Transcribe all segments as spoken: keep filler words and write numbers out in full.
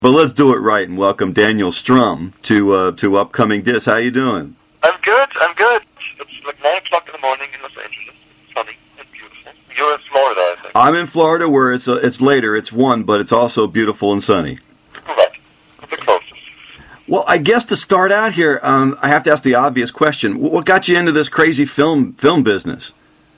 But let's do it right and welcome Daniel Strum to uh, to Upcoming Disc. How you doing? I'm good, I'm good. It's like nine o'clock in the morning in Los Angeles. It's sunny and beautiful. You're in Florida, I think. I'm in Florida where it's uh, it's later. It's one, but it's also beautiful and sunny. Right. The closest. Well, I guess to start out here, um, I have to ask the obvious question. What got you into this crazy film film business?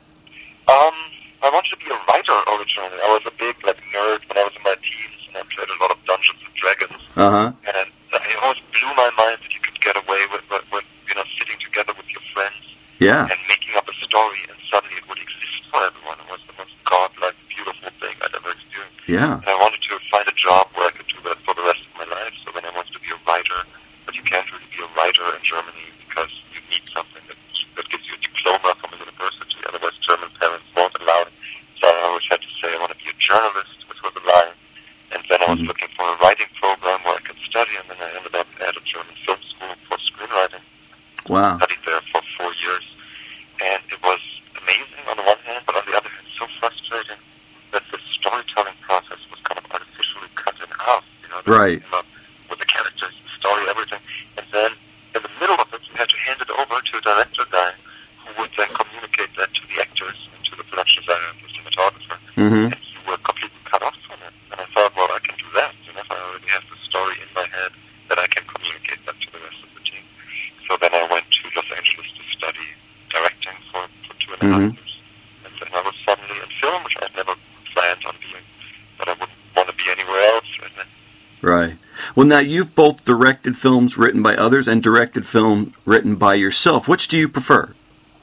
Um, I wanted to be a writer originally. I was a big like nerd when I was in my teens, and I played a lot of Dungeons and Dragons. Uh-huh. And it always blew my mind that you could get away with, with, with you know, sitting together with your friends Yeah. and making up a story, and suddenly it would exist for everyone. It was the most godlike, beautiful thing I'd ever experienced. Yeah. And I wanted to find a job where I could do that for the rest of my life. So then I wanted to be a writer, but you can't really be a writer in Germany because you need something that that gives you a diploma from a university. Otherwise, German parents won't allow it. So I always had to say I want to be a journalist, which was a lie. And then I was Mhm. looking for a writing program where I could study, and then I ended up at a German film school for screenwriting. Wow. Studied there for four years, and it was amazing on the one hand, but on the other hand, so frustrating that the storytelling process was kind of artificially cut in half. You know, Right. came up with the characters, the story, everything, and then in the middle of it, you had to hand it over to a director guy who would then communicate that to the actors and to the production designer and the cinematographer, Mm-hmm. and you were completely cut off from it. And I thought, well, I can do that. You know, if I already have the story in my head, then I can communicate that to the rest of the team. So then I went to Los Angeles to study directing for, for two and a half Mhm. years. And then I was suddenly in film, which I'd never planned on being, but I wouldn't want to be anywhere else right now. Right. Well, now you've both directed films written by others and directed film written by yourself. Which do you prefer?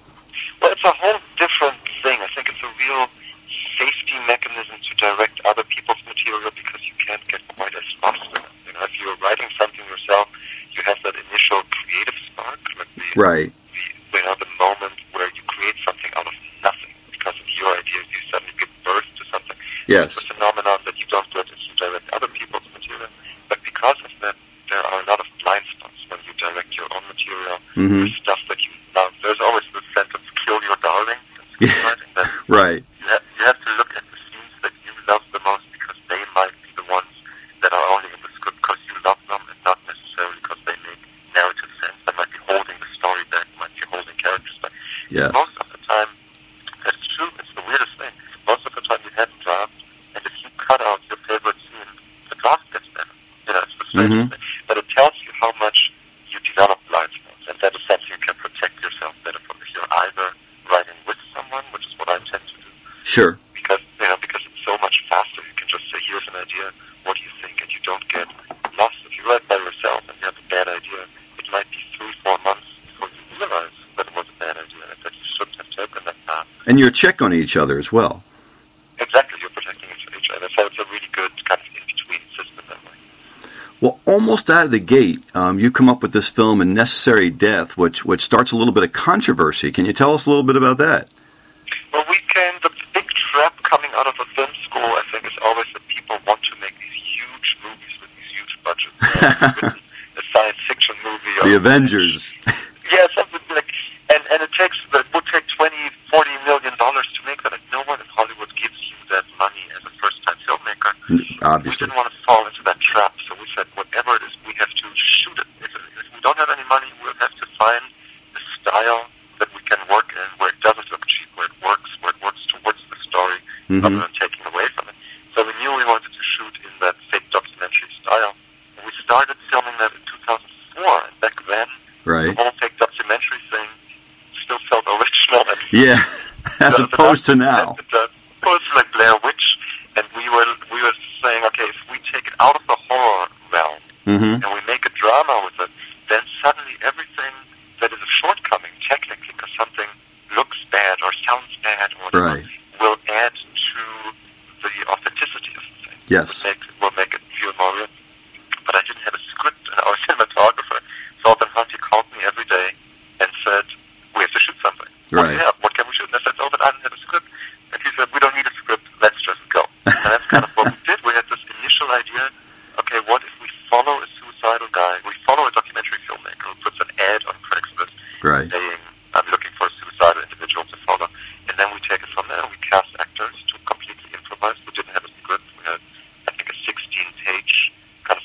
Well, it's a whole different thing. I think it's a real safety mechanism to direct other people's material because you can't get quite as lost in it. You know, if you're writing something yourself, you have that initial creative spark, like the, Right. the you know, the moment where you create something out of nothing because of your ideas. You suddenly give birth to something. Yes. It's a phenomenon that you don't get if you direct other people's material. But because of that, there are a lot of blind spots when you direct your own material. Mhm. There's stuff that you love. There's always the sentence, kill your darling. Yeah. Screenwriting, that Right. you have, you have to look at the scenes that you love the most because they might be the ones that are only in the script because you love them and not necessarily because they make narrative sense. They might be holding the story back, might be holding characters back. Yes. Most of the time, that's true. It's the weirdest thing. Most of the time you have a draft, and if you cut out your favorite scene, the draft gets better. You know, it's the strangest Mhm. thing. But it tells you how much you develop blind spots, and that is something you can protect yourself better from if you're either writing with someone, which is what I tend to do, Sure. because you know because it's so much faster. You can just say, "Here's an idea. What do you think?" And you don't get lost. If you write by yourself and you have a bad idea, it might be three, four months before you realize that it was a bad idea and that you shouldn't have taken that path. And you're check on each other as well. Exactly, you're protecting each other. So it's a really good kind of in-between system that way. Well, almost out of the gate, um, you come up with this film, A Necessary Death, which which starts a little bit of controversy. Can you tell us a little bit about that? Well, we came, the big trap coming out of a film school, I think, is always that people want to make these huge movies with these huge budgets. You know, a science fiction movie. Or The Avengers. Yeah, something like, and, and it takes, it would take twenty, forty million dollars to make that, and no one in Hollywood gives you that money as a first-time filmmaker. We Obviously. didn't want to fall into that trap, so we said, whatever it is, we have to shoot it. If, if we don't have any money, we'll have to find the style that we can work in, where it doesn't look cheap, where it works, where it works towards the story, Mhm. rather than taking away from it. So we knew we wanted to shoot in that fake documentary style. And we started filming that in two thousand four, and back then, Right. the whole fake documentary thing still felt original. And Yeah. As the- the opposed to doc- now. The, the, it was like Blair Witch, and we were we were saying, okay, if we take it out of the horror realm Mm-hmm. and we make a drama with it, then suddenly everything that is a shortcoming, technically, because something looks bad or sounds bad or whatever, Right. will add to the authenticity of the thing. Yes. Will make, will make it feel more real. But I didn't have a script, and our cinematographer, Thorben Hunt, he called me every day and said, we have to shoot something. What do Right. you have? What can we shoot? And I said, oh, but I don't have a script. And he said, we don't need a script. Let's just go. And that's kind of what we did. We had this initial idea, okay, what if we follow a suicidal guy? We follow a documentary filmmaker who puts an ad on Craigslist Right. saying, I'm looking for a suicidal individual to follow. And then we take it from there. We cast actors to completely improvise. We didn't have a script. We had, I think, a sixteen-page kind of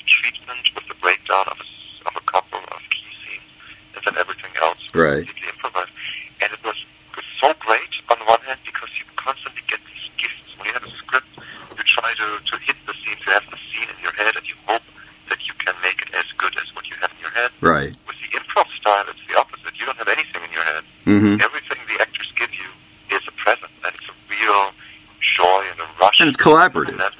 basement with the breakdown of a, of a couple of key scenes, and then everything else was Right. completely improvised. And it was, it was so great on one hand because you constantly get these gifts. When you have a script, you try to, to hit the scenes, you have the scene in your head, and you hope that you can make it as good as what you have in your head. Right. With the improv style, it's the opposite. You don't have anything in your head. Mm-hmm. Everything the actors give you is a present, and it's a real joy and a rush. And it's collaborative. That,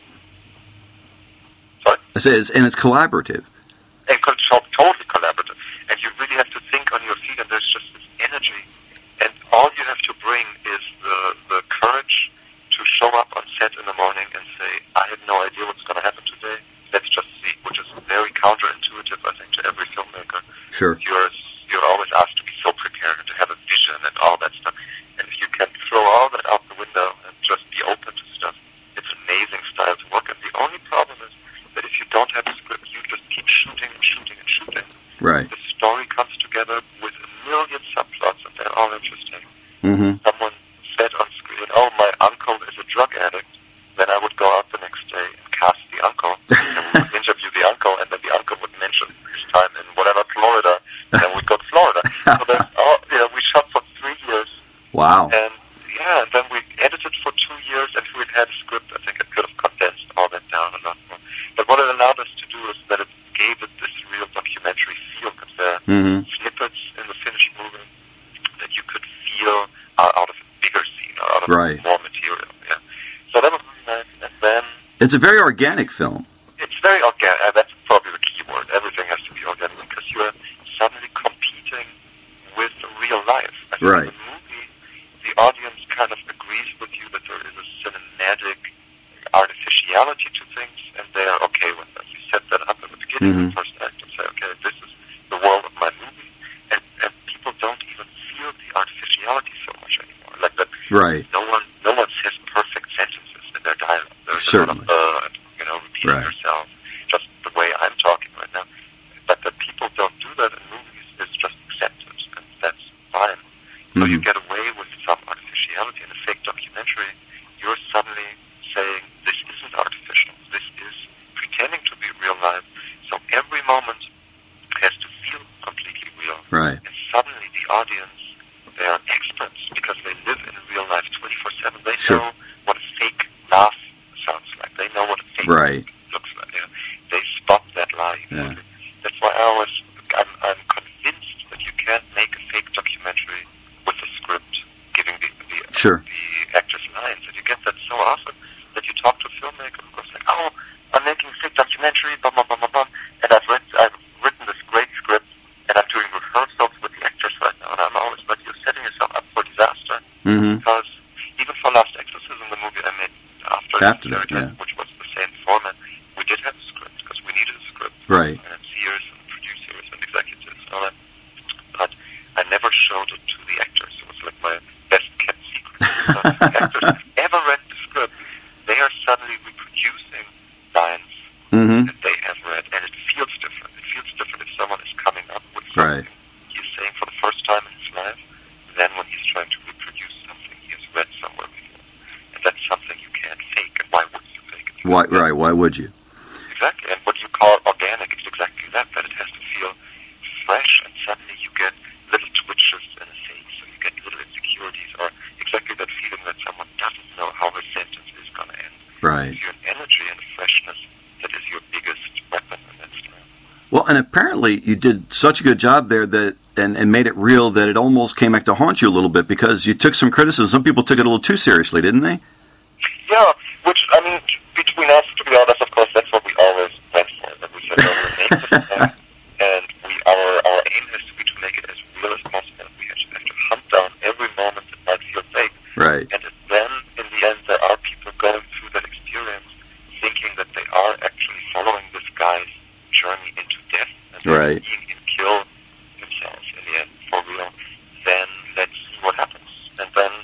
sorry? I say, it's, and it's collaborative. And co- totally collaborative. And you really have to think on your feet, and there's just this energy. And all you have to bring is the, the courage to show up on set in the morning and say, I have no idea what's going to happen today. Let's just see, which is very counterintuitive, I think, to every filmmaker. Sure. You're, you're always asked to be so prepared and to have a vision and all that stuff. And if you can throw all that out the window and just be open to stuff, it's an amazing style to work. And the only problem is that if you don't have a script, you just keep shooting and shooting and shooting. Right. The story comes together with a million subplots, and they're all interesting. Mm-hmm. Someone said on screen, oh, my uncle is a drug addict. Then I would go out the next day and cast the uncle, and we would interview the uncle, and then the uncle would mention his time in whatever, Florida, and then we'd go to Florida. So there's all, you know, we shot for three years. Wow. And, yeah, and then we edited for two years, and if we'd had a script, I think it could have condensed all that down a lot more. But what it allowed us to do is that it gave it this real documentary feel, because there are Mm-hmm. snippets in the finished movie that you could feel are out of a bigger scene or out of Right. more material. Yeah. So that was really nice. And then It's a very organic film. it's very organic. Uh, that's probably the key word. Everything has to be organic because you are suddenly competing with real life. I think Right. in the movie, the audience kind of agrees with you that there is a cinematic artificiality to things, and they are okay with that. You set that up in the beginning Mhm. of the first act and say, okay, this is the world of my movie, and, and people don't even feel the artificiality so much anymore. Like that, Right. no one, no one says perfect sentences in their dialogue. There's Certainly. a lot of, uh, you know, repeating Right. yourself, just the way I'm talking right now. But that people don't do that in movies is just accepted, and that's fine. So you Mhm. get away with some artificiality in a fake documentary. You're suddenly saying, this isn't artificial. This is pretending to be real life. So every moment has to feel completely real. Right. And suddenly the audience, they are experts because they live in real life twenty-four seven. They Sure. know what a fake laugh sounds like. They know what a fake Right. looks like. You know, they spot that lie. Yeah. That's why I always, I'm, I'm convinced that you can't make a fake documentary with a script giving the, the, Sure. the actors lines. And you get that so often that you talk to a filmmaker who goes like, oh, I'm making a fake documentary, blah, blah, blah, blah, blah, and I've, read, I've written this great script, and I'm doing rehearsals with the actors right now, and I'm always like, you're setting yourself up for disaster, Mm-hmm. because even for Last Exorcism, the movie I made after, After the that, series, yeah. which was the same format, we did have a script, because we needed a script. Right. And seers and producers and executives and all that. But I never showed it to the actors. It was like my best kept secret. Because if the actors have ever read the script, they are suddenly reproducing lines Mm-hmm. that they have read, and it feels different. It feels different if someone is coming up with something Right. he's saying for the first time in his life, than when he's trying to reproduce something he has read somewhere before. And that's something you can't fake, and why would you fake it? Why, right. Why would you? Exactly, and what you call organic is exactly that, that it has to feel fresh, and suddenly you get little twitches in a face, or you get little insecurities, or exactly that feeling that someone doesn't know how her sentence is going to end. Right. It's your energy and freshness that is your biggest weapon in that style. Well, and apparently you did such a good job there that and, and made it real that it almost came back to haunt you a little bit because you took some criticism. Some people took it a little too seriously, didn't they? Yeah, which, I mean, between us, to be honest, of course, that's what we always went for. That we said, no, we'll make this thing, and we, our, our aim has to be to make it as real as possible. We have to, have to hunt down every moment that might feel fake. Right. And then, in the end, there are people going through that experience thinking that they are actually following this guy's journey into death, and they're Right. seeing him kill himself in the end, for real. Then let's see what happens. And then,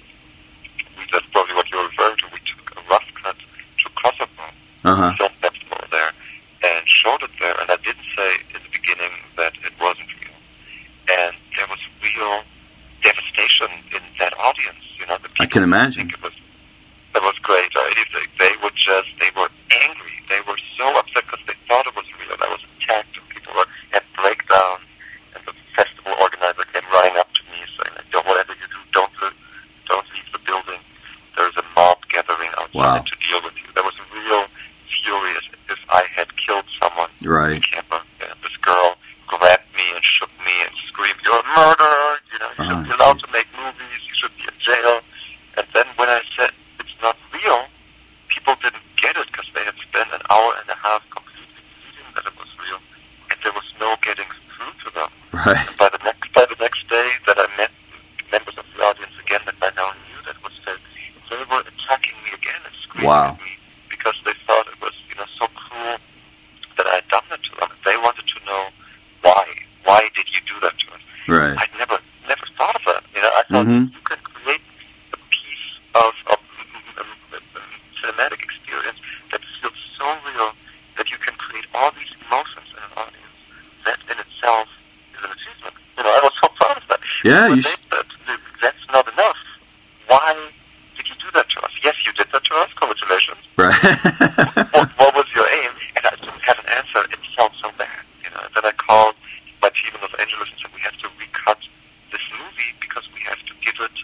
we, that's probably what you're referring to, we took a rough cut to Kosovo, Uh-huh. filmed that more there, and showed it there, and I didn't say in the beginning that it wasn't real. And there was real devastation in that audience, you know. The I can people imagine. think it was, it was great. Right? They, they were just, they were angry. They were so upset because they thought it was real. I was Right. the camera. And this girl grabbed me and shook me and screamed, "You're a murderer! You know, you shouldn't be allowed to make movies. You should be in jail." And then when I said it's not real, people didn't get it because they had spent an hour and a half completely believing that it was real, and there was no getting through to them. Right. And by the next by the next day that I met members of the audience again that I now knew that was fake, they were attacking me again and screaming Wow. at me because they thought it was, you know, so cruel that I had done that to them. They wanted to know why. Why did you do that to us? Right. I'd never never thought of that. You know, I thought Mhm. you can create a piece of, of um, um, um, cinematic experience that feels so real that you can create all these emotions in an audience. That in itself is an achievement. You know, I was so proud of that. Yeah, When you they sh- said, that's not enough. Why did you do that to us? Yes, you did that to us. Congratulations. Right. what, what was your aim? And I didn't have an answer. It felt so bad. You know. And then I called my team in Los Angeles and said, we have to recut this movie because we have to give it,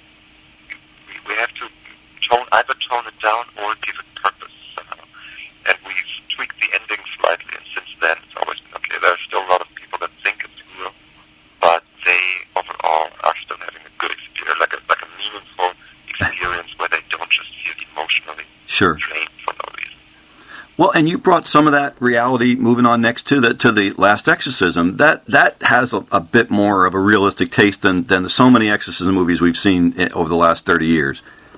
we, we have to tone either tone it down or give it purpose somehow. And we've tweaked the ending slightly. And since then, it's always been okay. There are still a lot of people that think it's real, but they overall are still having a good experience, like a like a meaningful experience where they don't just feel emotionally Sure. drained for no reason. Well, and you brought some of that reality moving on next to the to the Last Exorcism. That that has a, a bit more of a realistic taste than than the so many exorcism movies we've seen i- over the last thirty years.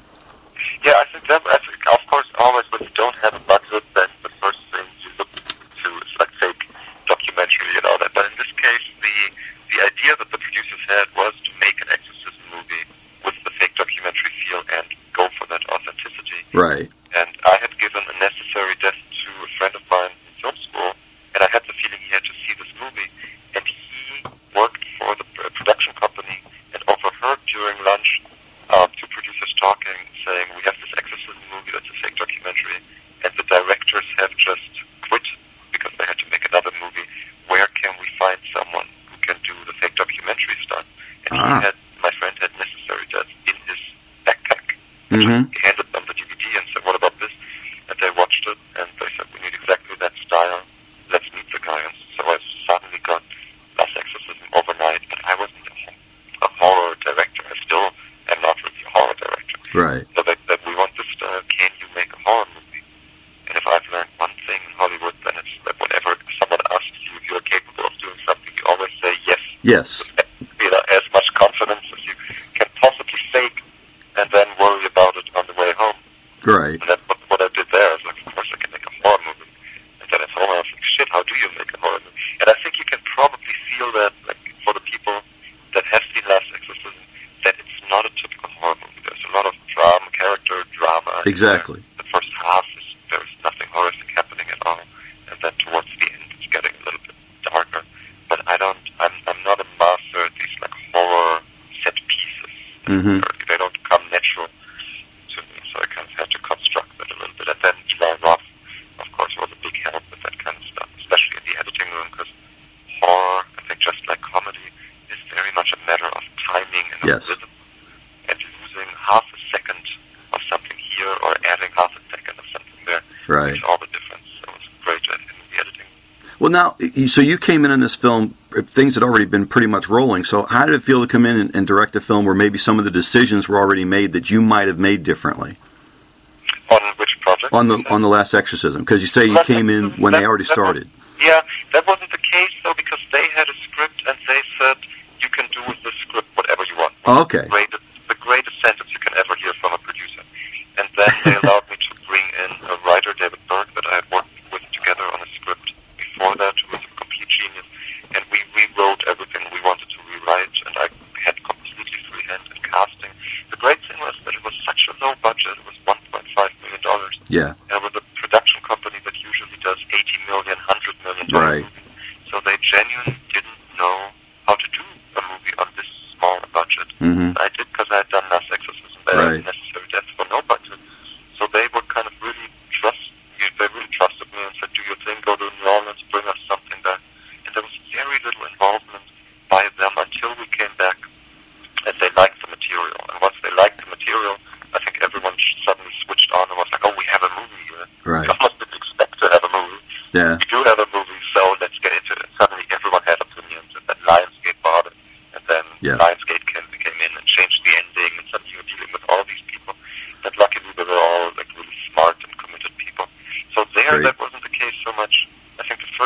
Yeah, I think that, I think, of course, always when you don't have a budget, then the first thing you look to is like fake documentary and all that. But in this case, the the idea that the producers had was to make an exorcism movie with the fake documentary feel and go for that authenticity. Right. And I had given a necessary death to a friend of mine in film school, and I had the feeling he had to see this movie. And he worked for the pr- production company and overheard during lunch um, two producers talking, saying, we have this exorcism movie that's a fake documentary, and the directors have just quit because they had to make another movie. Where can we find someone who can do the fake documentary stuff? And Ah. he had, my friend had necessary death in his backpack. Mhm. He handed them the D V D and said, what about this? And they watched it, and they said, we need exactly that style. Let's meet the guy. And so I suddenly got Last Exorcism overnight, but I wasn't a, ho- a horror director. I still am not really a horror director. Right. So they said, we want this style. Can you make a horror movie? And if I've learned one thing in Hollywood, then it's that whenever someone asks you if you're capable of doing something, you always say yes. Yes. You know, as much confidence as you can possibly fake, and then worry about it on the way home. Right. And that's what, what I did there. I was like, of course I can make a horror movie. And then at home I was like, shit, how do you make a horror movie? And I think you can probably feel that, like, for the people that have seen Last Exorcism, that it's not a typical horror movie. There's a lot of drama, character drama. Exactly. The first half is, there's nothing horrific happening at all. And then towards the end it's getting a little bit darker. But I don't, I'm, I'm not a master at these, like, horror set pieces. Mhm. They don't come natural to me, so I kind of had to construct that a little bit. And then Eli Roth, of course, was a big help with that kind of stuff, especially in the editing room, because horror, I think just like comedy, is very much a matter of timing and Yes. of rhythm. And losing half a second of something here or adding half a second of something there Right. makes all the difference. So it was great in the editing. Well, now, y- so you came in in this film, uh, things had already been pretty much rolling. So how did it feel to come in and, and direct a film where maybe some of the decisions were already made that you might have made differently On which project? on the on the Last Exorcism? Because you say you Last came in Exorcism, when they that- already that was- started. Yeah, that wasn't the case, though, because they had a script and they said, you can do with this script whatever you want. Oh, okay. Greatest, the greatest sentence you can ever hear from a producer. And then they allowed me to bring in a writer, David Berg, that I had worked with together on a script before that, who was a complete genius. And we rewrote everything we wanted to rewrite, and I had completely free hand in casting. The great thing was that it was such a low budget. It was one point five million dollars. Yeah. And it was a production company that usually does eighty million dollars, one hundred million dollars Right. movies. So they genuinely didn't know how to do a movie on this small a budget. Mhm. I did because I had done Last Exorcism. They Right. had necessary deaths for no budget. So they were kind of really trust. They really trusted me and said, "Do your thing. Go to New Orleans. Bring us something back." And there was very little involvement by them until we came back, and they liked the material. And once they liked the material, I think everyone suddenly switched on and was like, "Oh, we have a movie here." Right. We almost didn't expect to have a movie. Yeah. We do have a movie, so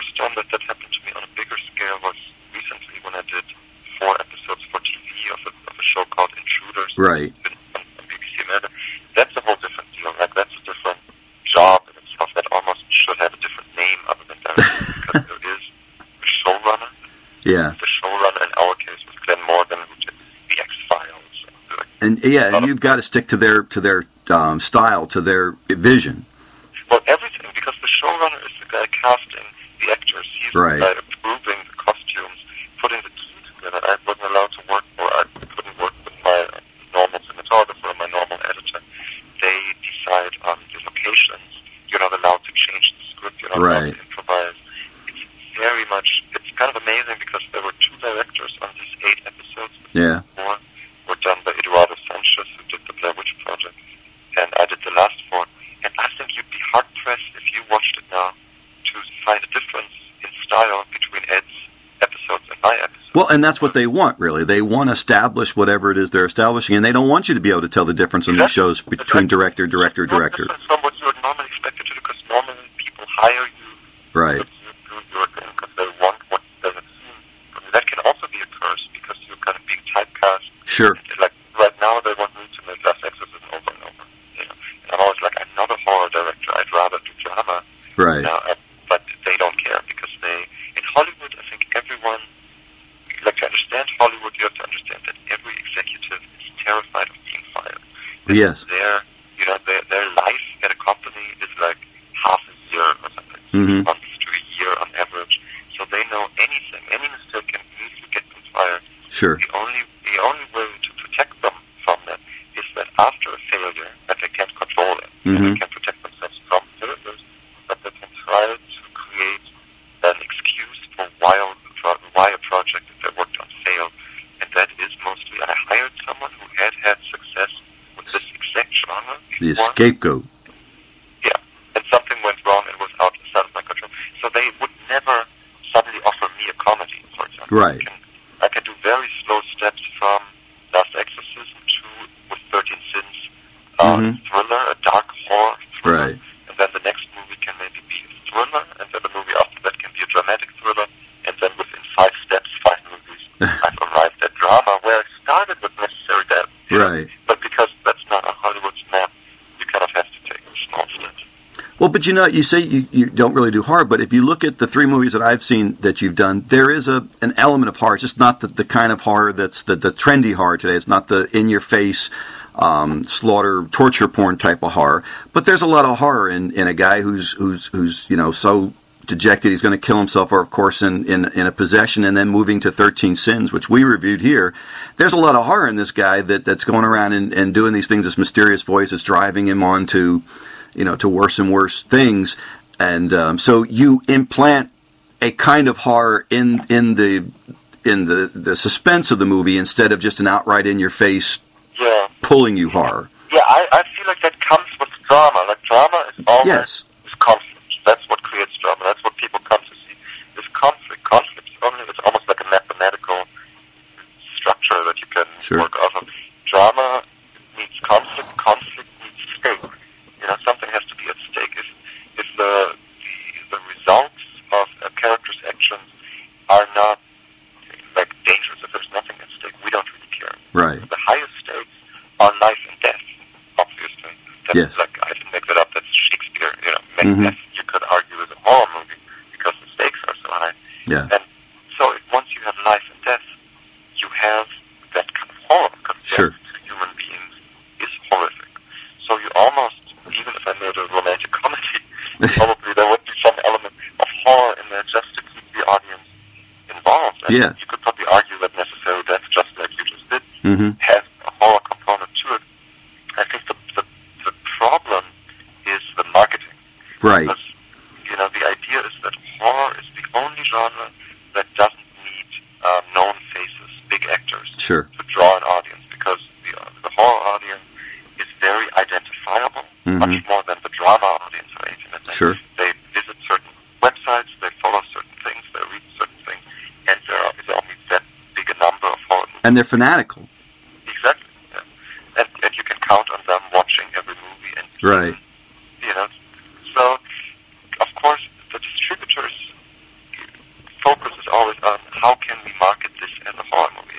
first time that that happened to me on a bigger scale was recently when I did four episodes for T V of a, of a show called Intruders. Right. On, on B B C America. That's a whole different deal. Like, that's a different job in itself that almost should have a different name other than director, because there is a showrunner. Yeah. The showrunner in our case was Glenn Morgan, who did The X-Files. Like, and yeah, and you've got to stick to their to their um, style, to their vision. Well, everything, because the showrunner is the guy casting the actors. He's right. the guy approving the costumes, putting the team together. I wasn't allowed to work, or I couldn't work with my normal cinematographer or my normal editor. They decide on the locations. You're not allowed to change the script. You're not right. allowed to improvise. It's very much, it's kind of amazing because there were two directors on these eight episodes. Yeah. Four were done by Eduardo Sanchez, who did the Blair Witch Project, and I did the last four. And I think you'd be hard-pressed if you watched it now to find a difference in style between Ed's episodes and my episodes. Well, and that's what they want, really. They want to establish whatever it is they're establishing, and they don't want you to be able to tell the difference in these shows between director, director, director. It's from what you would normally expect to do, because normally people hire you right. to do your thing because they want what they have seen. I mean, that can also be a curse because you're kind of being typecast. Sure. Like, right now they want me to make Last Exorcism over and over. You know? And I'm always like, I'm not a horror director. I'd rather do drama. Right. Now, uh, but they don't care because they, in Hollywood, I think everyone, like, to understand Hollywood, you have to understand that every executive is terrified of being fired. Yes. Their, you know, their, their life at a company is like half a year or something, mm-hmm. months to a year on average. So they know anything, any mistake can easily get them fired. Sure. The only, the only way to protect them from that is that after a failure, that they can't control it, mm-hmm. and they can protect themselves from failures, but they can try to create an excuse for why, why a project that they worked on failed. And that is mostly, I hired someone who had had success with this exact genre The before. scapegoat. Yeah, and something went wrong and was outside of my control. So they would never suddenly offer me a comedy, for example. Right. I can, I can do very slow steps from Last Exorcism to with thirteen Sins, uh, mm-hmm. thriller, a dark horror thriller. Right. And then the next movie can maybe be a thriller, and then the movie after that can be a dramatic thriller, and then within five steps, five movies, I've arrived at drama, where I started with Necessary Death. Right. But because that's not on Hollywood's map, you kind of have to take small steps. Well, but you know, you say you, you don't really do horror, but if you look at the three movies that I've seen that you've done, there is a an element of horror. It's just not the, the kind of horror that's the, the trendy horror today. It's not the in-your-face, um, slaughter, torture porn type of horror. But there's a lot of horror in, in a guy who's who's who's you know so dejected he's going to kill himself, or of course in, in in a possession, and then moving to thirteen Sins, which we reviewed here. There's a lot of horror in this guy that that's going around and, and doing these things. This mysterious voice is driving him on to, you know, to worse and worse things. And um, so you implant a kind of horror in in the in the, the suspense of the movie instead of just an outright in your face yeah. pulling you horror. Yeah, I, I feel like that comes with drama. Like, drama is always yes. is conflict. That's what creates drama. That's what people come to see. Is conflict. Conflict is only, it's almost like a mathematical structure that you can sure. work off of. Drama needs conflict. Conflict needs stake. You know, something has to be at stake. If if the the, the results of a character's actions are not like dangerous, if there's nothing at stake, we don't really care. Right. The highest stakes are life and death. Obviously, that's yes. like, I didn't make that up. That's Shakespeare. You know, Mm-hmm. Macbeth. You could argue is a horror movie because the stakes are so high. Yeah. And so if, once you have life and death, you have that kind of horror, because sure. death to human beings is horrific. So you almost, even if I made a romantic comedy, probably there would be some element of horror in there just to keep the audience involved. And yeah. you could probably argue that Necessary Death, just like you just did, mm-hmm. has a horror component to it. I think the the, the problem is the marketing. Right. Because, you know, the idea is that horror is the only genre that doesn't need uh, known faces, big actors, sure. to draw an audience, because the, uh, the horror audience is very identifiable, mm-hmm. much more than the drama audience or anything. I think. Sure. They visit certain websites, they follow certain things, they read certain things, and there is only that big a number of horror movies. And they're fanatical. Exactly. Yeah. And, and you can count on them watching every movie. And right. You know, so, of course, the distributors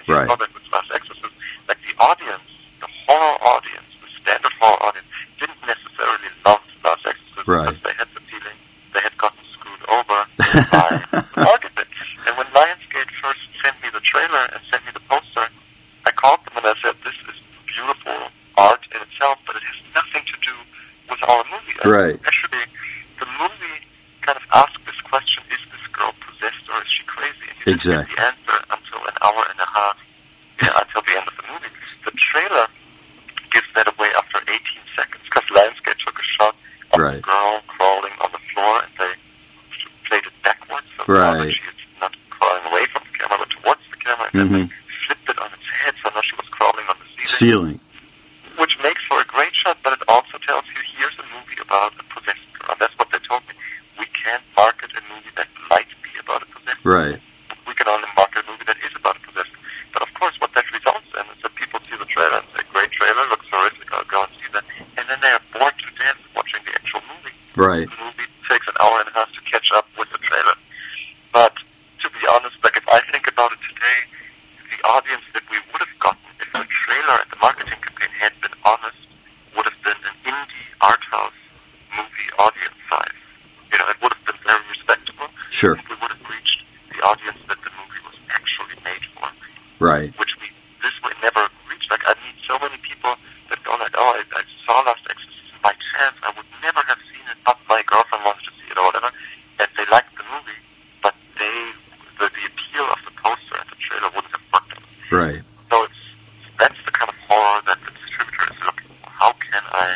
If you Right. saw that with Last Exorcist, like the audience, the horror audience, the standard horror audience, didn't necessarily love Last Exorcist Right. because they had the feeling they had gotten screwed over by the marketing. And when Lionsgate first sent me the trailer and sent me the poster, I called them and I said, this is beautiful art in itself, but it has nothing to do with our movie. Right. Actually, the movie kind of asked this question, is this girl possessed or is she crazy? And you Exactly. didn't get the answer until an hour and a half, yeah, until the end of the movie. The trailer gives that away after eighteen seconds, because Lionsgate took a shot of Right. the girl crawling on the floor, and they played it backwards, so Right. now that she is not crawling away from the camera, but towards the camera, and Mm-hmm. then they flipped it on its head, so now she was crawling on the ceiling, Ceiling. which makes for a great shot, but it also tells you, here's a movie about a possessed girl. And that's what they told me. We can't market a movie that might be about a possessed girl. Right. We can only market a movie that is about a possessed girl. But of course, what that results in is that people see the trailer and say, great trailer, looks horrific, I'll go and see that. And then they are bored to death watching the actual movie. Right. The movie takes an hour and a half to catch up with the trailer. But to be honest, like if I think about it today, the audience that we would have gotten if the trailer and the marketing campaign had been honest would have been an indie art house movie audience size. You know, it would have been very respectable. Sure. We would have reached the audience that the movie was actually made for, Right. which we this way never reached. Like I meet so many people that go like, oh, I, I saw Last Exorcist by chance. I would never have seen it, but my girlfriend wanted to see it or whatever, and they liked the movie, but they the, the appeal of the poster and the trailer wouldn't have worked out. Right. So it's that's the kind of horror that the distributor is looking for. How can I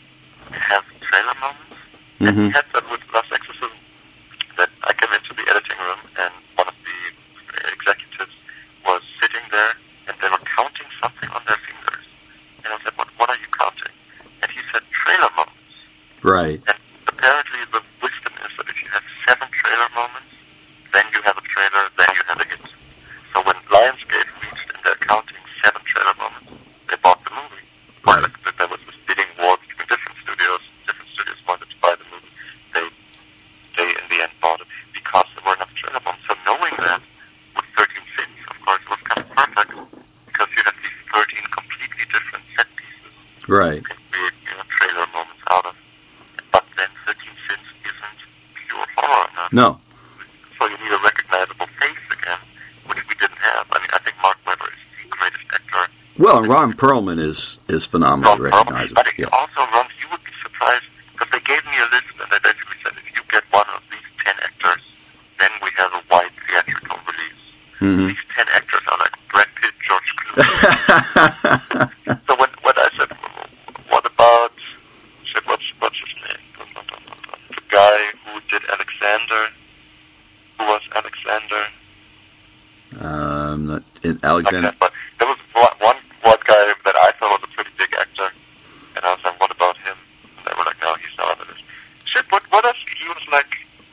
have trailer moments? Mm-hmm. And we had that with Last Exorcism. That I came into the editing room and one of the executives was sitting there and they were counting something on their fingers. And I said, "What? What are you counting?" And he said, "Trailer moments." Right. And apparently the wisdom is that if you have seven trailer moments, then you have a trailer, then you have a hit. So when Lionsgate reached in their counting seven trailer moments, they bought the movie. Right. Or there was this bidding war between different studios. Different studios wanted to buy the movie. They, they in the end bought it because there were enough trailer moments. So knowing that with thirteen Sins, of course, was kind of perfect because you have these thirteen completely different set pieces. Right. You can create, you know, trailer moments out of. But then thirteen Sins isn't pure horror enough. No. So you need a recognizable face again, which we didn't have. I mean, I think Mark Webber is the greatest actor. Well, and Ron Perlman is is phenomenally Ron Perlman. recognizable. But Yeah. also, Ron, you would be surprised because they gave me a list and they basically said, if you get one of these ten actors, then we have a wide theatrical release. Mm-hmm. These ten actors are like Brad Pitt, George Clooney. So when, when I said, what about, shit, what's, what's his name? The guy who did Alexander. Who was Alexander? Um, not- in Alexander. Okay, but there was one, one one guy that I thought was a pretty big actor, and I was like, what about him? And they were like, no, he's not on the list. Shit, what, what else? He was like,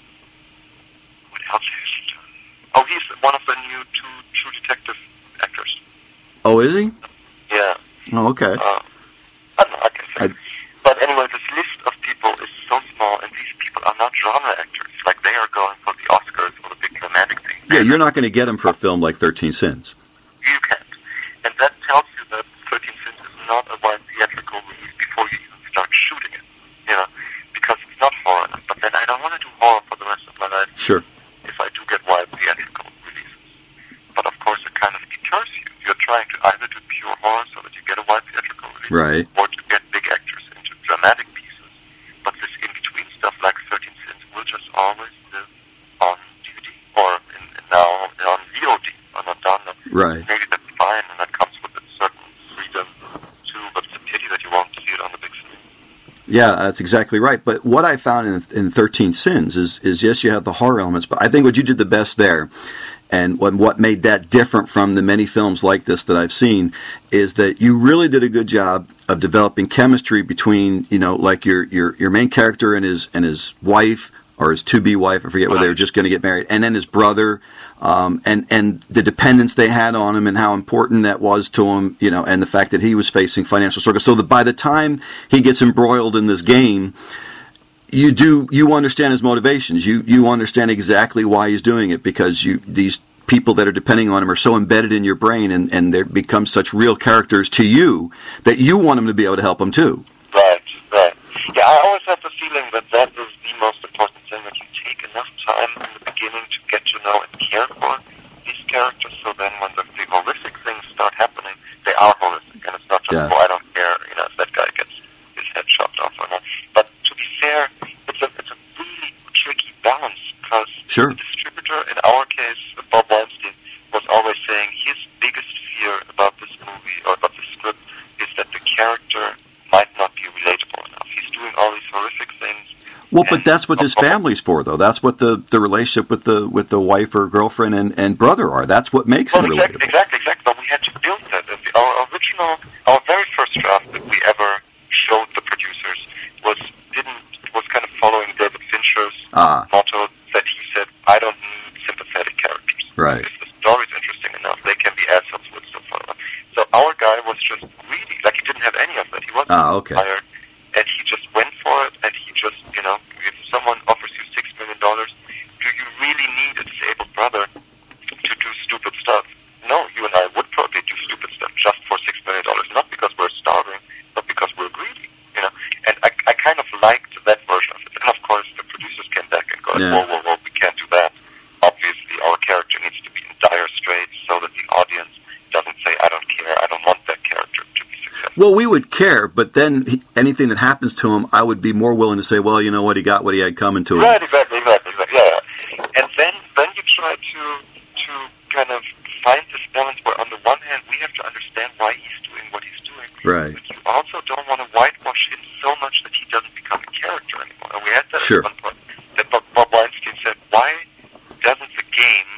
what else has he done? Oh, he's one of the new two True Detective actors. Oh, is he? Yeah. Oh, okay. Uh, I don't know, I can say. I- But anyway, this list of people is so small, and these people are not genre actors. Like, they are going for the Oscars or the big dramatic thing. Yeah, you're not going to get him for a film like thirteen Sins. You can't. And that tells you that thirteen Sins is not a wide theatrical release before you even start shooting it. You know? Because it's not horror enough. But then I don't want to do horror for the rest of my life Sure. if I do get wide theatrical releases. But of course, it kind of deters you. You're trying to either do pure horror so that you get a wide theatrical release, Right. or to get big actors into dramatic pieces. But this in-between stuff like thirteen Sins will just always live on D V D or in, in now on V O D, on a download. Right. Maybe that's fine, and that comes with a certain freedom too, but it's a pity that you won't see it on the big screen. Yeah, that's exactly right. But what I found in, in thirteen Sins is, is, yes, you have the horror elements, but I think what you did the best there, and what, what made that different from the many films like this that I've seen, is that you really did a good job of developing chemistry between, you know, like your your, your main character and his and his wife, or his to-be wife, I forget whether they were just going to get married, and then his brother, um, and, and the dependence they had on him and how important that was to him, you know, and the fact that he was facing financial struggles. So that by the time he gets embroiled in this game, you do, you understand his motivations. You, you understand exactly why he's doing it, because you, these people that are depending on him are so embedded in your brain, and, and they become such real characters to you that you want them to be able to help them too. Right, right. Yeah, I always have the feeling that that is the most important thing, that you take enough time in the beginning to get to know and care for these characters, so then when the, the horrific things start happening, they are horrific, and it's not just, Yeah. oh, I don't care, you know, if that guy gets his head chopped off or not. But to be fair, it's a, it's a really tricky balance, because Sure. the distributor, in our case, Bob Weinstein, was always saying his biggest fear about this movie, or about the script, is that the character might not be relatable enough. He's doing all these horrific things. Well, but and- that's what his family's for, though. That's what the, the relationship with the with the wife or girlfriend and, and brother are. That's what makes Well, him exactly, relatable. exactly, exactly. But we had to build that. Our original, our very first draft that we ever showed the producers was didn't was kind of following David Fincher's Ah. motto that he said, "I don't need sympathetic characters. Right. If the story's interesting enough, they can be assholes with so far." So our guy was just greedy, like he didn't have any of that. He wasn't Ah, okay. inspired, and he just went for it. And he just, you know, if someone offers you six million dollars, do you really need a disabled brother to do stupid stuff? No, you and I would probably do stupid stuff just for six million dollars, not because we're starving, but because we're greedy, you know. And I, I kind of liked that version of it. And of course, the producers came back and go, Yeah. "Whoa, whoa, whoa, we can't do that. Obviously, our character needs to be in dire straits so that the audience doesn't say, I don't care, I don't want that character to be successful." Well, we would care, but then he, anything that happens to him, I would be more willing to say, well, you know what, he got what he had coming to him. Right, exactly, exactly, exactly. Yeah, yeah. And then, then you try to to kind of find this balance where, on the one hand, we have to understand why he's doing what he's doing, Right. but you also don't want to whitewash him so much that he doesn't become a character anymore. And we had that Sure. at one point. That Bob, Bob Weinstein said, "Why doesn't the game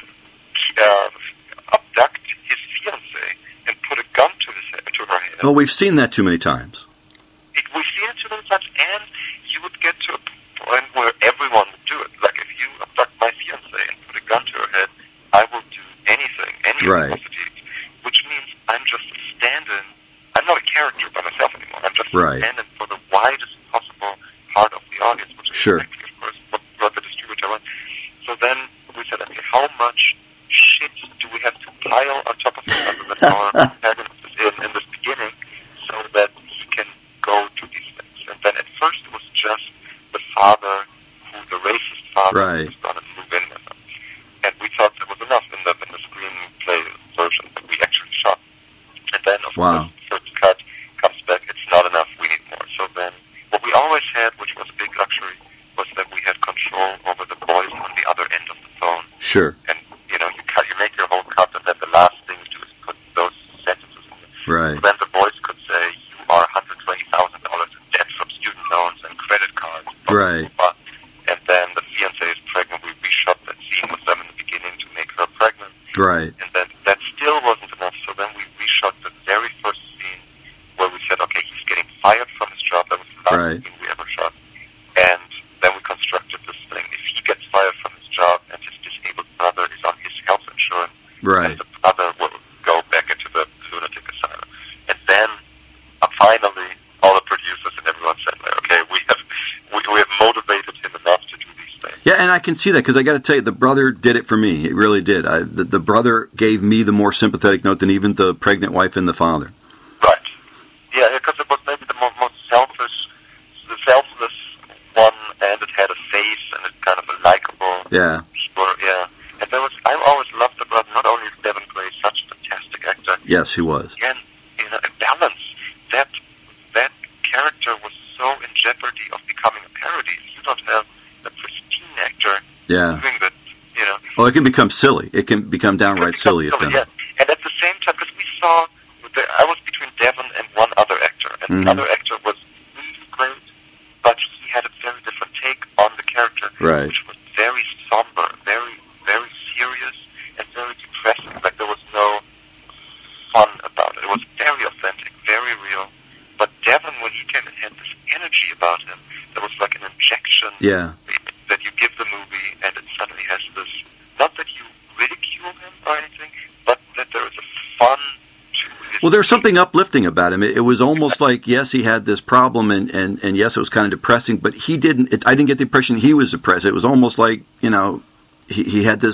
uh, abduct his fiancée and put a gun to his head, to her head?" Well, we've seen that too many times. It, we've seen it too many times, and you would get to a point where everyone would do it. Like, if you abduct my fiancée and put a gun to her head, I will do anything, any Right. atrocities, which means I'm just a stand-in. I'm not a character by myself anymore. I'm just Right. a stand-in for the widest possible part of the audience, which is Sure. exactly, of course, what, what the distributor wants. So then we said, okay, how much shit do we have to pile on top of each other that our protagonist is in, in this beginning, so that he can go to these things? And then at first it was just the father, who the racist father, Right. was going to move in with him. And we thought that was enough in the in the screenplay version that we actually shot. And then, of Wow. course, the first cut comes back, it's not enough, we need more. So then, what we always had, which was a big luxury, was that we had control over the voice on the other end of the phone. Sure. And, you know, you cut, you make your whole cut, and then the last thing you do is put those sentences in there. Right. So then the voice could say, "You are one hundred twenty thousand dollars in debt from student loans and credit cards." blah, blah, Right. blah, blah. And then the fiancée is pregnant. We reshot that scene with them in the beginning to make her pregnant. Right. And then that still wasn't enough. So then we reshot the very first scene where we said, okay, he's getting fired from his job. That was the last Right. scene we ever shot. And then we constructed this thing. If he gets fired from his job and his disabled brother is on his health insurance, Right. then the brother will go back into the lunatic asylum. And then uh, finally, all the producers and everyone said, like, okay, we have we, we have motivated him enough to do these things. Yeah, and I can see that, because I got to tell you, the brother did it for me. It really did. I, the, the brother gave me the more sympathetic note than even the pregnant wife and the father. Right. Yeah, because it was maybe the mo- most selfish, the selfless one, and it had a face, and it kind of a likable. Yeah. People, yeah. And there was, I always loved the brother. Not only is Devon Gray such a fantastic actor. Yes, he was. Again, you know, a balance. That that character was so in jeopardy of becoming a parody. If you don't have a pristine actor Yeah. doing that, you know. Well, it can become silly. It can become downright silly at times. Yeah. And at the same time, because we saw, the, I was between Devon and one other actor, and Mhm. the other actor was really great, but he had a very different take on the character, Right. which was very somber, very, very serious, and very depressing. Like, there was no fun about it. It was very authentic, very real. But Devon, when he came and had this energy about him, there was like an injection Yeah. that you give the movie, and it suddenly has this, not that you ridicule him or anything, but that there is a fun to his... Well, there's something uplifting about him. It, it was almost like, yes, he had this problem, and, and, and yes, it was kind of depressing, but he didn't, it, I didn't get the impression he was depressed. It was almost like, you know, he, he had this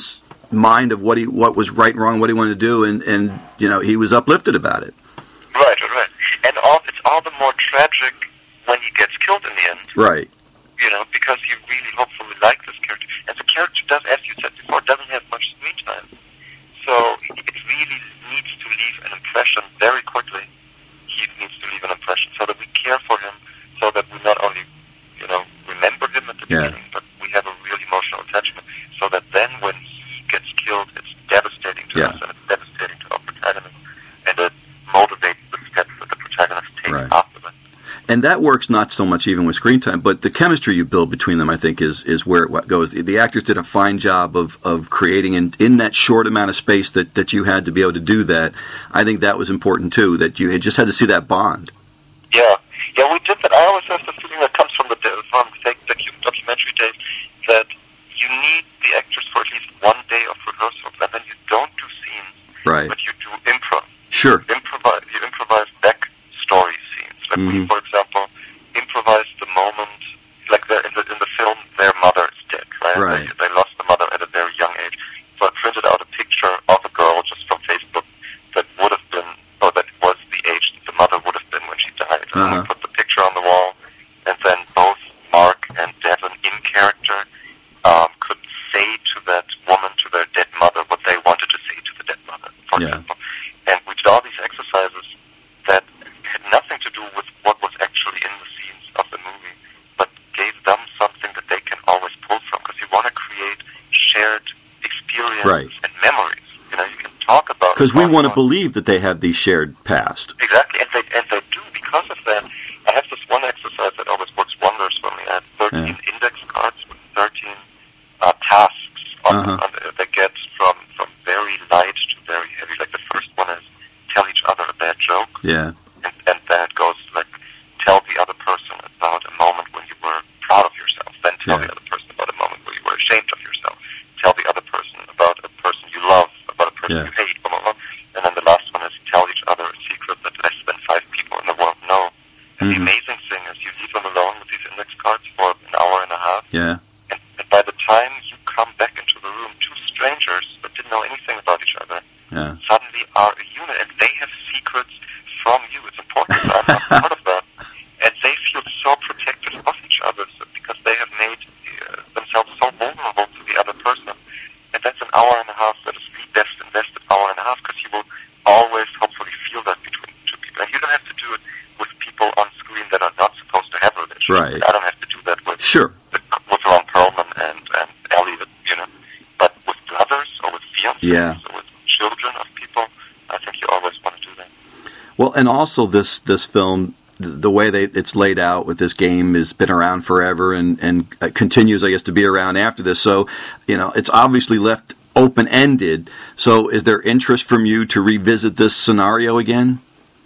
mind of what he what was right and wrong, what he wanted to do, and, and you know, he was uplifted about it. Right, right. And all, it's all the more tragic when he gets killed in the end. Right. You know, because you really hopefully like this character. And the character does, as you said before, doesn't have much screen time. So it really needs to leave an impression very quickly. He needs to leave an impression so that we care for him, so that we not only, you know, remember him at the yeah. beginning, but we have a real emotional attachment, so that then when he gets killed, it's devastating to yeah. us, and it's devastating to our protagonist, and it motivates the steps that the protagonist takes right. after that. And that works not so much even with screen time, but the chemistry you build between them, I think, is is where it goes. The, the actors did a fine job of, of creating, in, in that short amount of space that, that you had to be able to do that. I think that was important, too, that you had just had to see that bond. Yeah. Yeah, we did that. I always have the feeling that comes from the, from the documentary days, that you need the actors for at least one day of rehearsals, and then you don't do scenes, right. but you do improv. Sure. Improvise, you improvise back story scenes. Like mm-hmm. we, for example, improvised the moment, like the, in, the, in the film, their mother is dead, right? right. They, they lost the mother at a very young age. So I printed out a picture of a girl just from Facebook that would have been, or that was the age that the mother would have been when she died. And uh-huh. then we put the picture on the wall, and then both Mark and Devon, in character, um, could say to that woman, to their dead mother, what they wanted to say to the dead mother, for yeah. example. And we did all these exercises that had nothing to do with what was actually in the scenes of the movie, but gave them something that they can always pull from, because you want to create shared experience right. and memories. You know, you can talk about... Because we want to believe that they have these shared past. Exactly, and they, and they do because of that. I have this one exercise that always works wonders for me. I have thirteen yeah. index cards with thirteen uh, tasks on, uh-huh. on the, that get from, from very light to very heavy. Like the first one is tell each other a bad joke. Yeah. And, and then it goes like tell the other person about a moment when you were proud of yourself. Then tell yeah. the other person about a moment where you were ashamed of yourself. Tell the other person about a person you love, about a person yeah. you hate, blah, blah, blah. And then the last one is tell each other a secret that less than five people in the world know. And mm-hmm. the amazing thing is you leave them alone with these index cards for an hour and a half. Yeah. And, and by the time you come back into the room, two strangers that didn't know anything about each other yeah. suddenly are a unit, and they have secrets from you. It's important that I'm not part of that. And they feel so protective of each other because they have made uh, themselves so vulnerable to the other person. And that's an hour and a half that is the best invested hour and a half, because you will always hopefully feel that between two people. And you don't have to do it with people on screen that are not supposed to have a relationship. Right. I don't have to do that with sure. with, with Ron Perlman and, and Elliot, you know. But with brothers or with fiancés yeah. or with children of people, I think you always want to do that. Well, and also this this film, the way they it's laid out with this game has been around forever and, and continues, I guess, to be around after this. So, you know, it's obviously left open-ended. So is there interest from you to revisit this scenario again?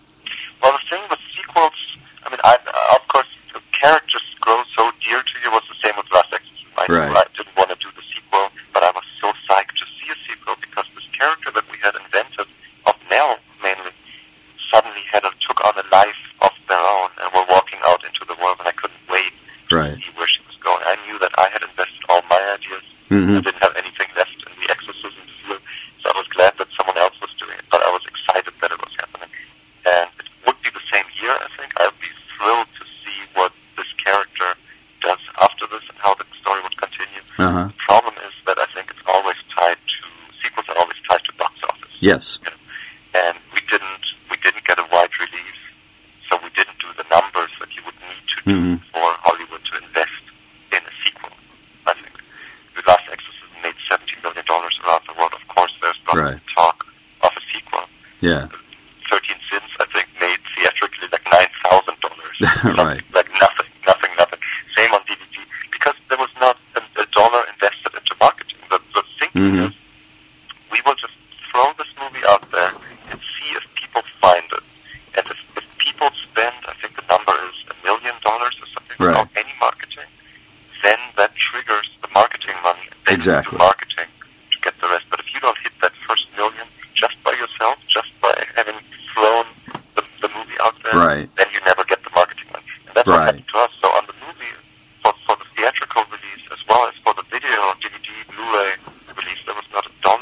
Well, the thing with sequels, I mean, I, of course, the characters grow so dear to you. Was the same with Last Exorcism. I, right. I didn't want to do the sequel, but I was so psyched to see a sequel because this character that we had invented, of Nell mainly, suddenly had a, took on a life of their own and were walking out into the world, and I couldn't wait to right. see where she was going. I knew that I had invested all my ideas. Mm-hmm. I didn't have anything left in the exorcism field, so I was glad that someone else was doing it, but I was excited that it was happening. And it would be the same year, I think. I would be thrilled to see what this character does after this and how the story would continue. Uh-huh. The problem is that I think it's always tied to, sequels are always tied to box office. Yes. You know? And we didn't we didn't get a wide release, so we didn't do the numbers that you would need to do mm-hmm. for Hollywood to invest in a sequel, I think. The Last Exorcism made seventeen million dollars around the world. Of course, there's probably right. talk of a sequel. Yeah. thirteen Sins, I think, made theatrically like nine thousand dollars. Right. Like nothing, nothing, nothing. Same on D V D, because there was not a, a dollar invested into marketing. The, the thinking mm-hmm. is, we will just throw this movie out there and see if people find it. And if, if people spend, I think the number is a million dollars or something, right. without any marketing, then that triggers the marketing money. And then exactly. you do marketing to get the rest. But if you don't hit that first million just by yourself, just by having thrown the, the movie out there, right. then you never get the marketing money. And that's right. what happened to us. So on the movie, for, for the theatrical release, as well as for the video, D V D, Blu-ray release, there was not a dollar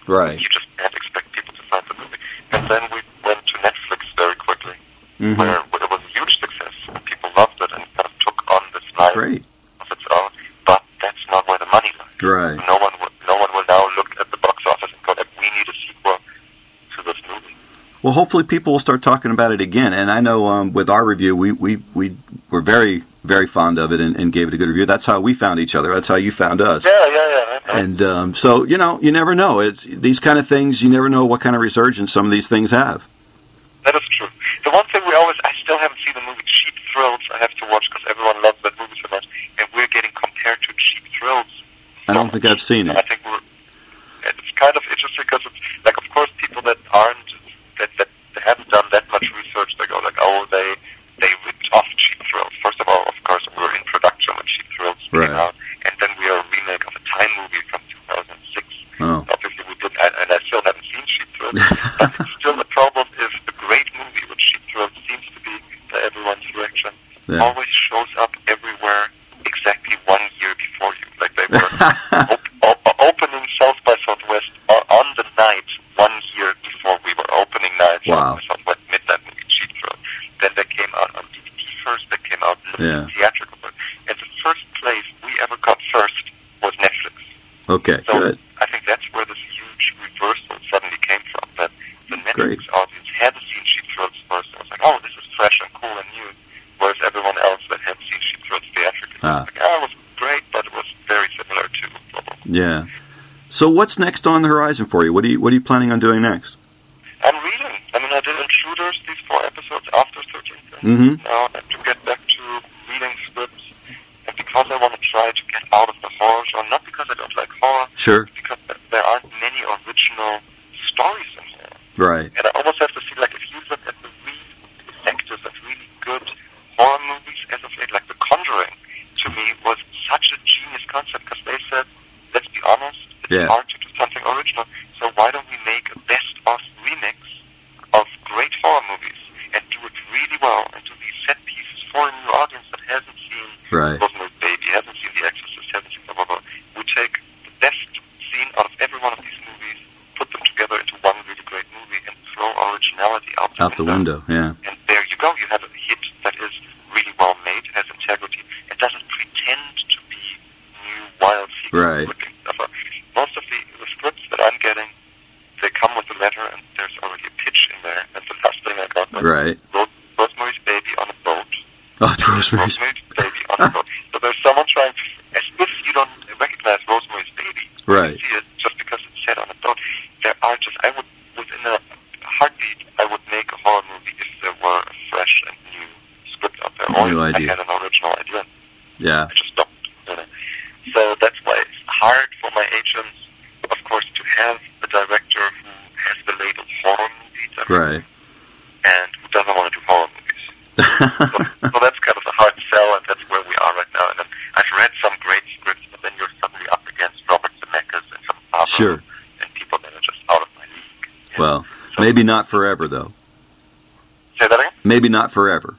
Right. You just can't expect people to find the movie. And then we went to Netflix very quickly, mm-hmm. where, where it was a huge success. People loved it and kind of took on this life Great. of its own. But that's not where the money lies. Right. No one, will, no one will now look at the box office and go, like, we need a sequel to this movie. Well, hopefully people will start talking about it again. And I know um, with our review, we, we, we were very, very fond of it and, and gave it a good review. That's how we found each other. That's how you found us. Yeah, yeah, yeah. yeah. And um, so, you know, you never know. It's these kind of things, you never know what kind of resurgence some of these things have. That is true. The one thing we always, I still haven't seen the movie Cheap Thrills. I have to watch because everyone loves that movie so much. And we're getting compared to Cheap Thrills. I don't think I've seen it. I think we're, it's kind of interesting because it's, like, of course, people that aren't, that, that haven't done that much research, they go like, oh, they they ripped off Cheap Thrills. First of all, of course, we were in production when Cheap Thrills came right. out, and then we are a remake of a Time movie from two thousand six. Oh. Obviously, we didn't, and, and I still haven't seen Cheap Thrills, but it's still the problem is a great movie, which Cheap Thrills seems to be by everyone's direction, yeah. always shows up everywhere exactly one year before you. Like they were op- op- opening South by Southwest on the night one year before we were opening night wow. South by Southwest midnight movie Cheap Thrills. Then they came out on D V D first. They came out in yeah. theatrical. And the first place we ever got first was Netflix. Okay, so good. I think that's where this huge reversal suddenly came from. That the Netflix Great. audience hadn't seen Cheap Thrills first. It was like, oh, this is fresh and cool and new. Whereas everyone else that had seen Cheap Thrills theatrically ah. was like, oh, it was great, but it was very similar to Global. Yeah. So what's next on the horizon for you? What are you What are you planning on doing next? I'm reading. I mean, I did Intruders, these four episodes after thirteenth. Mm-hmm. Now I have to get back to reading scripts. And because I want to try to get out of the horror genre, not because I don't like horror, sure. because there aren't many original stories in horror. Right. And I almost have to see, like, if you look at the really effective and really good horror movies as of late, like The Conjuring, to me, was such a genius concept, because they said, let's be honest, it's yeah. hard to do something original, so why don't we make a best-of remix of great horror movies and do it really well and do these set pieces for a new audience that hasn't seen right. Rosemary's Baby, hasn't seen The Exorcist, hasn't seen blah, blah, blah. We take the best scene out of every one of these movies, put them together into one really great movie, and throw originality out the out window. the window. Yeah. And there you go. You have a hit that is really well made, has integrity, and doesn't pretend to be new, wild, right. looking stuff. Most of the, the scripts that I'm getting, they come with a letter, and there's already a pitch in there. That's the last thing I got. Right. Ros- Rosemary's Baby on a boat. Oh, Rosemary's Rosemary's Baby on a boat. So there's someone trying to, as if you don't recognize Rosemary's Baby. Right. You see it just because it's set on a boat. There are just, I would, within a heartbeat, I would make a horror movie if there were a fresh and new script out there. New or idea. I had an original idea. Yeah. I just don't. You know. So that's why it's hard for my agents, of course, to have a director who has the label horror movie director, right. and who doesn't want to do horror movies. so, so that's kind of a hard sell, and that's where we are right now. And then I've read some great scripts, but then you're suddenly up against Robert Zemeckis and some other sure. and people that are just out of my league. Yeah. Well, so, maybe not forever, though. Say that again? Maybe not forever.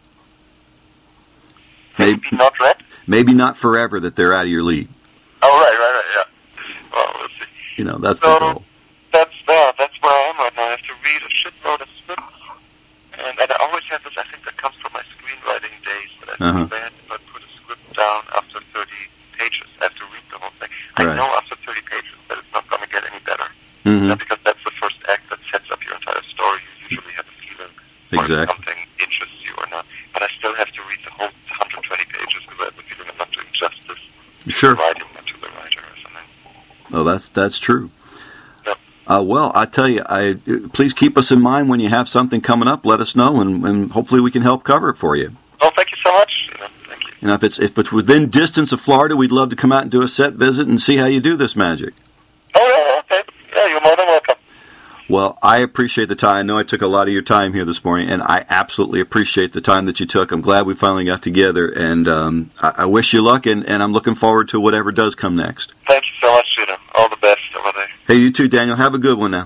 Maybe, maybe not read? Maybe not forever that they're out of your league. Oh, right, right, right, yeah. Well, we'll see. You know, that's so, the goal. That's, uh, that's where I am right now. I have to read a shitload of scripts. And, and I always have this, I think that comes from my screenwriting days, that I uh-huh. feel bad if I put a script down after thirty pages. I have to read the whole thing. Right. I know after thirty pages that it's not going to get any better. Mm-hmm. Not because that's the first act that sets up your entire story. You usually have a feeling exactly. whether something interests you or not. But I still have to read the whole one hundred twenty pages because I have a feeling I'm not doing justice sure. to the writing and to the writer or something. Oh, that's that's true. Yep. Uh, well, I tell you, I please keep us in mind when you have something coming up. Let us know, and, and hopefully we can help cover it for you. Oh, thank you so much. You know, thank you. You know, if it's if it's within distance of Florida, we'd love to come out and do a set visit and see how you do this magic. Oh, yeah, okay. Yeah, you're more than welcome. Well, I appreciate the time. I know I took a lot of your time here this morning, and I absolutely appreciate the time that you took. I'm glad we finally got together, and um, I, I wish you luck, and, and I'm looking forward to whatever does come next. Thank you so much, Judah. All the best over there. Hey, you too, Daniel. Have a good one now.